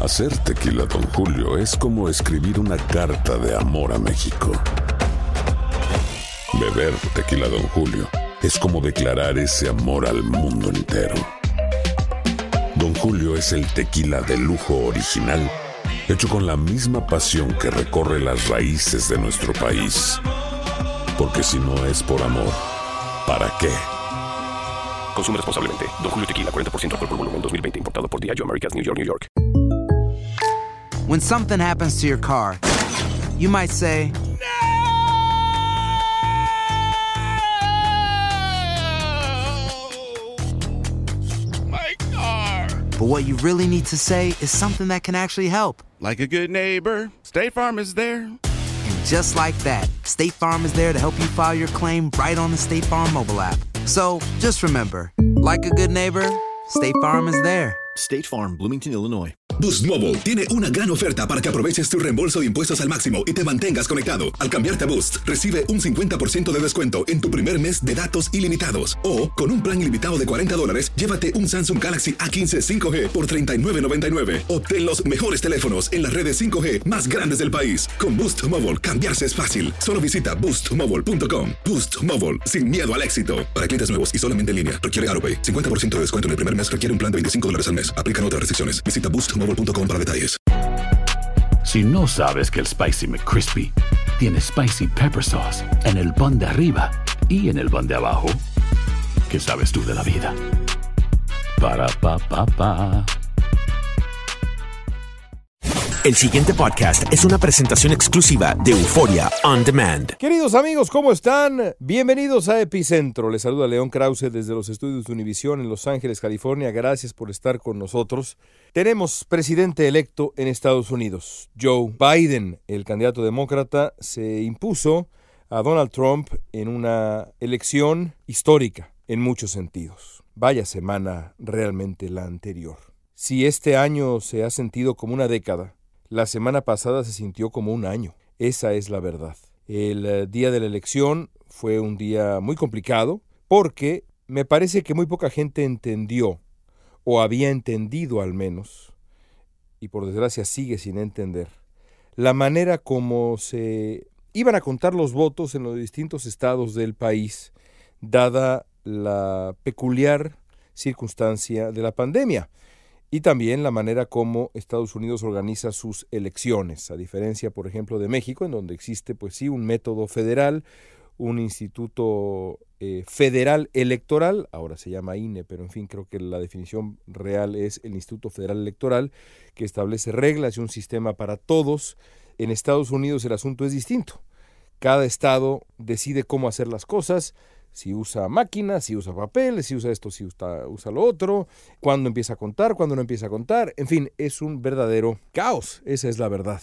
Hacer tequila Don Julio es como escribir una carta de amor a México. Beber tequila Don Julio es como declarar ese amor al mundo entero. Don Julio es el tequila de lujo original, hecho con la misma pasión que recorre las raíces de nuestro país. Porque si no es por amor, ¿para qué? Consume responsablemente. Don Julio Tequila, 40% alcohol por volumen, 2020. Importado por Diageo Americas, New York, New York. When something happens to your car, you might say, My car! but what you really need to say is something that can actually help. Like a good neighbor, State Farm is there. And just like that, State Farm is there to help you file your claim right on the State Farm mobile app. So just remember, like a good neighbor, State Farm is there. State Farm, Bloomington, Illinois. Boost Mobile tiene una gran oferta para que aproveches tu reembolso de impuestos al máximo y te mantengas conectado. Al cambiarte a Boost, recibe un 50% de descuento en tu primer mes de datos ilimitados. O, con un plan ilimitado de $40, llévate un Samsung Galaxy A15 5G por $39.99. Obtén los mejores teléfonos en las redes 5G más grandes del país. Con Boost Mobile, cambiarse es fácil. Solo visita boostmobile.com. Boost Mobile, sin miedo al éxito. Para clientes nuevos y solamente en línea, requiere AroPay. 50% de descuento en el primer mes requiere un plan de $25 al mes. Aplican otras restricciones. Visita boostmobile.com para detalles. Si no sabes que el Spicy McCrispy tiene Spicy Pepper Sauce en el pan de arriba y en el pan de abajo, ¿qué sabes tú de la vida? Para, pa, pa, pa. El siguiente podcast es una presentación exclusiva de Euforia On Demand. Queridos amigos, ¿cómo están? Bienvenidos a Epicentro. Les saluda León Krause desde los estudios de Univisión en Los Ángeles, California. Gracias por estar con nosotros. Tenemos presidente electo en Estados Unidos. Joe Biden, el candidato demócrata, se impuso a Donald Trump en una elección histórica en muchos sentidos. Vaya semana realmente la anterior. Si este año se ha sentido como una década, la semana pasada se sintió como un año. Esa es la verdad. El día de la elección fue un día muy complicado porque me parece que muy poca gente entendió, o había entendido al menos, y por desgracia sigue sin entender, la manera como se iban a contar los votos en los distintos estados del país, dada la peculiar circunstancia de la pandemia. Y también la manera como Estados Unidos organiza sus elecciones, a diferencia, por ejemplo, de México, en donde existe, pues sí, un método federal, un instituto federal electoral, ahora se llama INE, pero en fin, creo que la definición real es el Instituto Federal Electoral, que establece reglas y un sistema para todos. En Estados Unidos el asunto es distinto. Cada estado decide cómo hacer las cosas, si usa máquinas, si usa papel, si usa esto, si usa lo otro, cuándo empieza a contar, cuándo no empieza a contar. En fin, es un verdadero caos, esa es la verdad.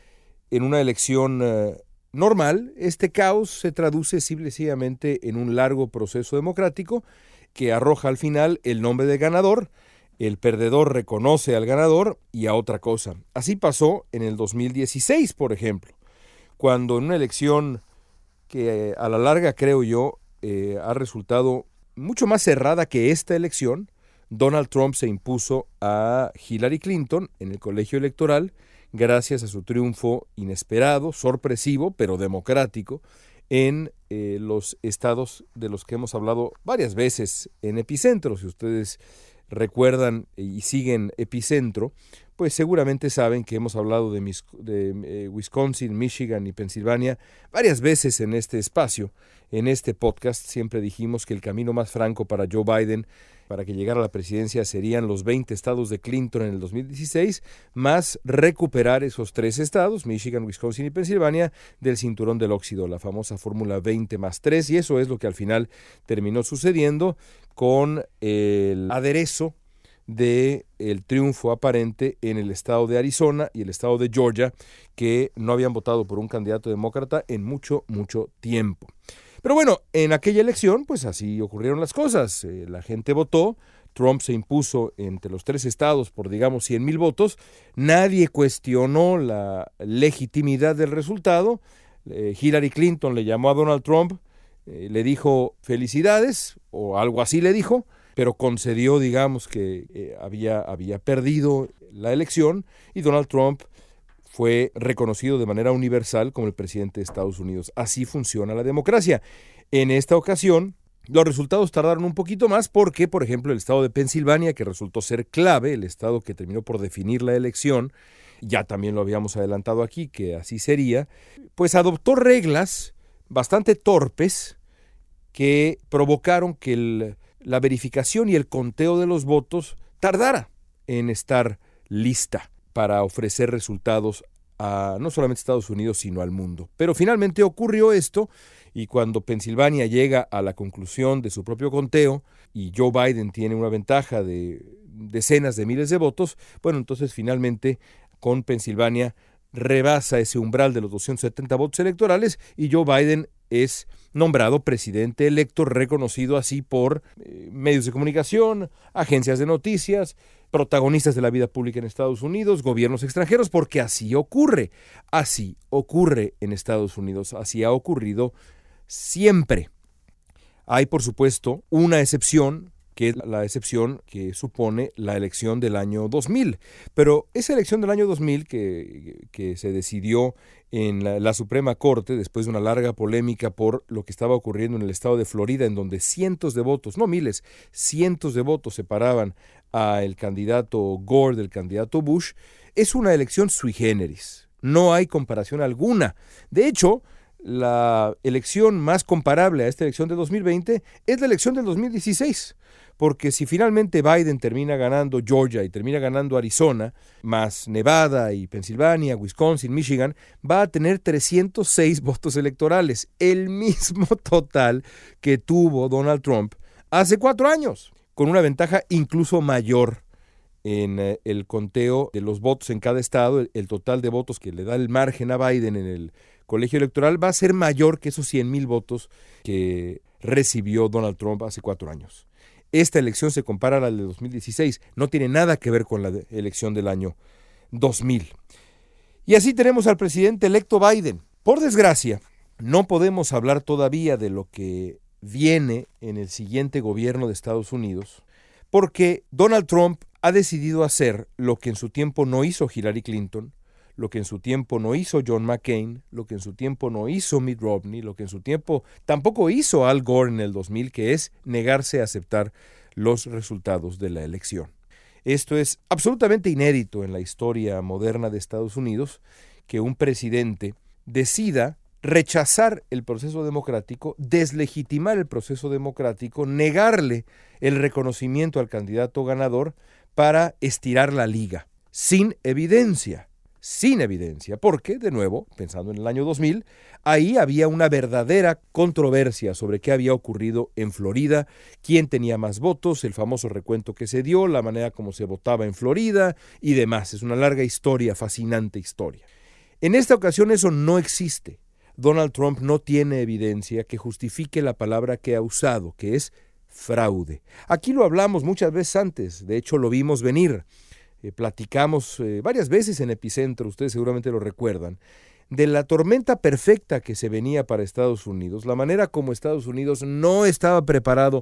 En una elección normal, este caos se traduce sencillamente en un largo proceso democrático que arroja al final el nombre del ganador, el perdedor reconoce al ganador y a otra cosa. Así pasó en el 2016, por ejemplo, cuando en una elección que a la larga, creo yo, ha resultado mucho más cerrada que esta elección, Donald Trump se impuso a Hillary Clinton en el colegio electoral gracias a su triunfo inesperado, sorpresivo, pero democrático en los estados de los que hemos hablado varias veces en Epicentro. Si ustedes recuerdan y siguen Epicentro, pues seguramente saben que hemos hablado de Wisconsin, Michigan y Pensilvania varias veces en este espacio. En este podcast siempre dijimos que el camino más franco para Joe Biden para que llegara a la presidencia serían los 20 estados de Clinton en el 2016, más recuperar esos 3 estados, Michigan, Wisconsin y Pensilvania, del cinturón del óxido, la famosa fórmula 20+3, y eso es lo que al final terminó sucediendo con el aderezo del triunfo aparente en el estado de Arizona y el estado de Georgia, que no habían votado por un candidato demócrata en mucho, mucho tiempo. Pero bueno, en aquella elección, pues así ocurrieron las cosas. La gente votó, Trump se impuso entre los 3 estados por, digamos, 100,000 votos. Nadie cuestionó la legitimidad del resultado. Hillary Clinton le llamó a Donald Trump, le dijo felicidades, o algo así le dijo, pero concedió, digamos, que había perdido la elección y Donald Trump fue reconocido de manera universal como el presidente de Estados Unidos. Así funciona la democracia. En esta ocasión, los resultados tardaron un poquito más porque, por ejemplo, el estado de Pensilvania, que resultó ser clave, el estado que terminó por definir la elección, ya también lo habíamos adelantado aquí, que así sería, pues adoptó reglas bastante torpes que provocaron que la verificación y el conteo de los votos tardara en estar lista para ofrecer resultados a no solamente Estados Unidos, sino al mundo. Pero finalmente ocurrió esto, y cuando Pensilvania llega a la conclusión de su propio conteo y Joe Biden tiene una ventaja de decenas de miles de votos, bueno, entonces finalmente con Pensilvania rebasa ese umbral de los 270 votos electorales y Joe Biden es nombrado presidente electo, reconocido así por medios de comunicación, agencias de noticias, protagonistas de la vida pública en Estados Unidos, gobiernos extranjeros, porque así ocurre en Estados Unidos, así ha ocurrido siempre. Hay, por supuesto, una excepción, que es la excepción que supone la elección del año 2000. Pero esa elección del año 2000 que se decidió en la Suprema Corte después de una larga polémica por lo que estaba ocurriendo en el estado de Florida, en donde cientos de votos, no miles, cientos de votos separaban al candidato Gore del candidato Bush, es una elección sui generis. No hay comparación alguna. De hecho, la elección más comparable a esta elección de 2020 es la elección del 2016, porque si finalmente Biden termina ganando Georgia y termina ganando Arizona, más Nevada y Pensilvania, Wisconsin, Michigan, va a tener 306 votos electorales, el mismo total que tuvo Donald Trump hace 4 años, con una ventaja incluso mayor en el conteo de los votos en cada estado. El total de votos que le da el margen a Biden en el colegio electoral va a ser mayor que esos 100,000 votos que recibió Donald Trump hace 4 años. Esta elección se compara a la de 2016, no tiene nada que ver con la elección del año 2000. Y así tenemos al presidente electo Biden. Por desgracia, no podemos hablar todavía de lo que viene en el siguiente gobierno de Estados Unidos, porque Donald Trump ha decidido hacer lo que en su tiempo no hizo Hillary Clinton, lo que en su tiempo no hizo John McCain, lo que en su tiempo no hizo Mitt Romney, lo que en su tiempo tampoco hizo Al Gore en el 2000, que es negarse a aceptar los resultados de la elección. Esto es absolutamente inédito en la historia moderna de Estados Unidos, que un presidente decida rechazar el proceso democrático, deslegitimar el proceso democrático, negarle el reconocimiento al candidato ganador para estirar la liga, sin evidencia, porque, de nuevo, pensando en el año 2000, ahí había una verdadera controversia sobre qué había ocurrido en Florida, quién tenía más votos, el famoso recuento que se dio, la manera como se votaba en Florida y demás. Es una larga historia, fascinante historia. En esta ocasión eso no existe. Donald Trump no tiene evidencia que justifique la palabra que ha usado, que es fraude. Aquí lo hablamos muchas veces antes, de hecho lo vimos venir. Platicamos varias veces en Epicentro, ustedes seguramente lo recuerdan, de la tormenta perfecta que se venía para Estados Unidos, la manera como Estados Unidos no estaba preparado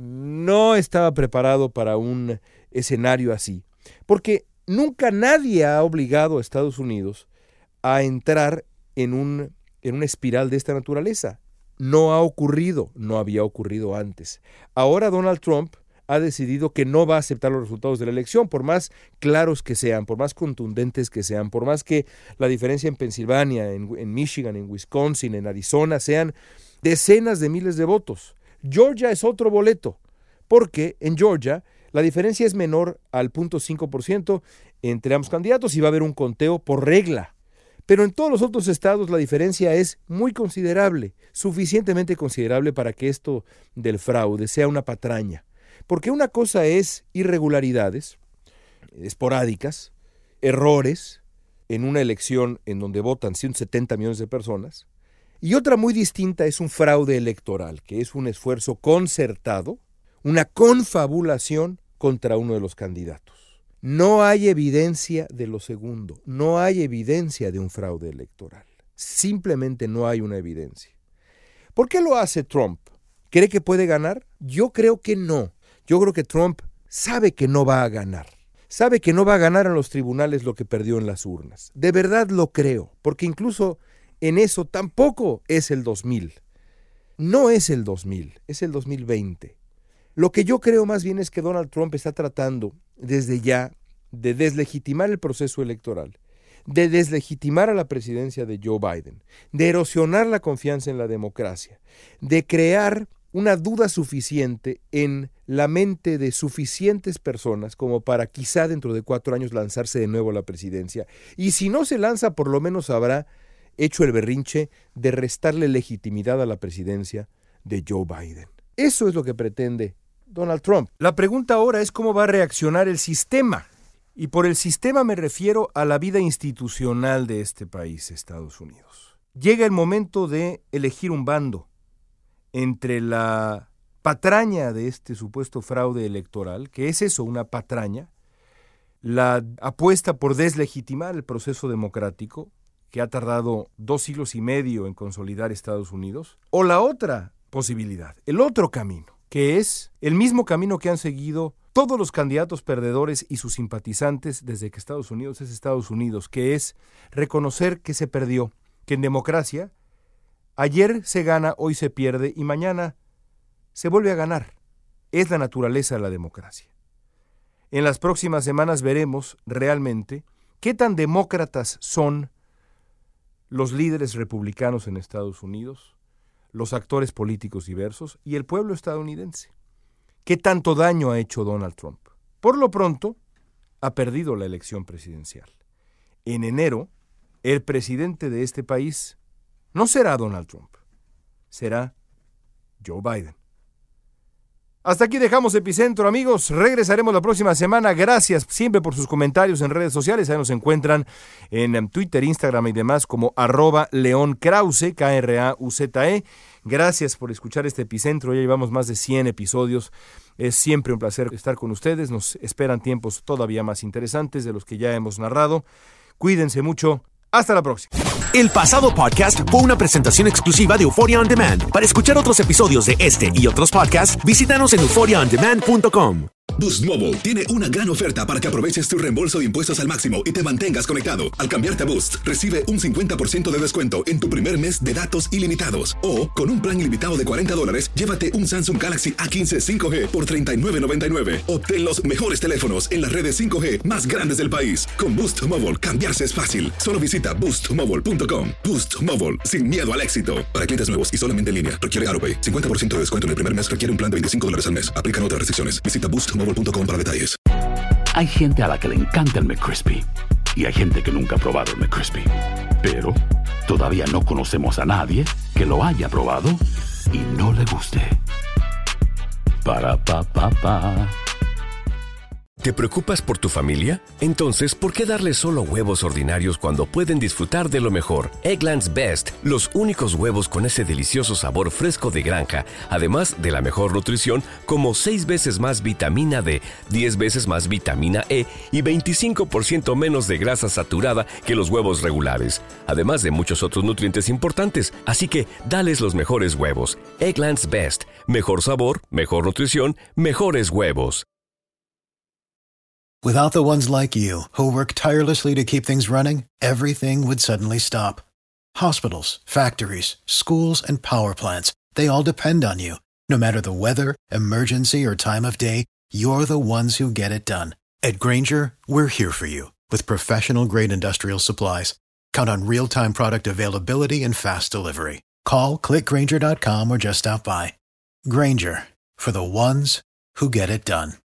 para un escenario así, porque nunca nadie ha obligado a Estados Unidos a entrar en una espiral de esta naturaleza. No ha ocurrido, no había ocurrido antes. Ahora Donald Trump ha decidido que no va a aceptar los resultados de la elección, por más claros que sean, por más contundentes que sean, por más que la diferencia en Pensilvania, en Michigan, en Wisconsin, en Arizona sean decenas de miles de votos. Georgia es otro boleto, porque en Georgia la diferencia es menor al 0.5% entre ambos candidatos y va a haber un conteo por regla. Pero en todos los otros estados la diferencia es muy considerable, suficientemente considerable para que esto del fraude sea una patraña. Porque una cosa es irregularidades esporádicas, errores en una elección en donde votan 170 millones de personas, y otra muy distinta es un fraude electoral, que es un esfuerzo concertado, una confabulación contra uno de los candidatos. No hay evidencia de lo segundo, no hay evidencia de un fraude electoral. Simplemente no hay una evidencia. ¿Por qué lo hace Trump? ¿Cree que puede ganar? Yo creo que no. Yo creo que Trump sabe que no va a ganar. Sabe que no va a ganar en los tribunales lo que perdió en las urnas. De verdad lo creo, porque incluso en eso tampoco es el 2000. No es el 2000, es el 2020. Lo que yo creo más bien es que Donald Trump está tratando desde ya de deslegitimar el proceso electoral, de deslegitimar a la presidencia de Joe Biden, de erosionar la confianza en la democracia, de crear una duda suficiente en la mente de suficientes personas como para quizá dentro de 4 años lanzarse de nuevo a la presidencia. Y si no se lanza, por lo menos habrá hecho el berrinche de restarle legitimidad a la presidencia de Joe Biden. Eso es lo que pretende Donald Trump. La pregunta ahora es cómo va a reaccionar el sistema. Y por el sistema me refiero a la vida institucional de este país, Estados Unidos. Llega el momento de elegir un bando entre la patraña de este supuesto fraude electoral, que es eso, una patraña, la apuesta por deslegitimar el proceso democrático, que ha tardado 2 siglos y medio en consolidar Estados Unidos, o la otra posibilidad, el otro camino, que es el mismo camino que han seguido todos los candidatos perdedores y sus simpatizantes desde que Estados Unidos es Estados Unidos, que es reconocer que se perdió, que en democracia ayer se gana, hoy se pierde y mañana se vuelve a ganar. Es la naturaleza de la democracia. En las próximas semanas veremos realmente qué tan demócratas son los líderes republicanos en Estados Unidos, los actores políticos diversos y el pueblo estadounidense. ¿Qué tanto daño ha hecho Donald Trump? Por lo pronto, ha perdido la elección presidencial. En enero, el presidente de este país no será Donald Trump, será Joe Biden. Hasta aquí dejamos Epicentro, amigos. Regresaremos la próxima semana. Gracias siempre por sus comentarios en redes sociales. Ahí nos encuentran en Twitter, Instagram y demás como @LeonKrause, Krauze. Gracias por escuchar este Epicentro. Ya llevamos más de 100 episodios. Es siempre un placer estar con ustedes. Nos esperan tiempos todavía más interesantes de los que ya hemos narrado. Cuídense mucho. Hasta la próxima. El pasado podcast fue una presentación exclusiva de Euphoria On Demand. Para escuchar otros episodios de este y otros podcasts, visítanos en euphoriaondemand.com. Boost Mobile tiene una gran oferta para que aproveches tu reembolso de impuestos al máximo y te mantengas conectado. Al cambiarte a Boost, recibe un 50% de descuento en tu primer mes de datos ilimitados. O, con un plan ilimitado de $40, llévate un Samsung Galaxy A15 5G por $39.99. Obtén los mejores teléfonos en las redes 5G más grandes del país. Con Boost Mobile, cambiarse es fácil. Solo visita boostmobile.com. Boost Mobile, sin miedo al éxito. Para clientes nuevos y solamente en línea, requiere AutoPay. 50% de descuento en el primer mes requiere un plan de $25 al mes. Aplican otras restricciones. Visita boostmobile.com para detalles. Hay gente a la que le encanta el McCrispy y hay gente que nunca ha probado el McCrispy. Pero todavía no conocemos a nadie que lo haya probado y no le guste. Para pa pa pa. ¿Te preocupas por tu familia? Entonces, ¿por qué darles solo huevos ordinarios cuando pueden disfrutar de lo mejor? Eggland's Best, los únicos huevos con ese delicioso sabor fresco de granja, además de la mejor nutrición, como 6 veces más vitamina D, 10 veces más vitamina E y 25% menos de grasa saturada que los huevos regulares, además de muchos otros nutrientes importantes. Así que, dales los mejores huevos. Eggland's Best, mejor sabor, mejor nutrición, mejores huevos. Without the ones like you, who work tirelessly to keep things running, everything would suddenly stop. Hospitals, factories, schools, and power plants, they all depend on you. No matter the weather, emergency, or time of day, you're the ones who get it done. At Grainger, we're here for you with professional-grade industrial supplies. Count on real-time product availability and fast delivery. Call, click Grainger.com, or just stop by. Grainger, for the ones who get it done.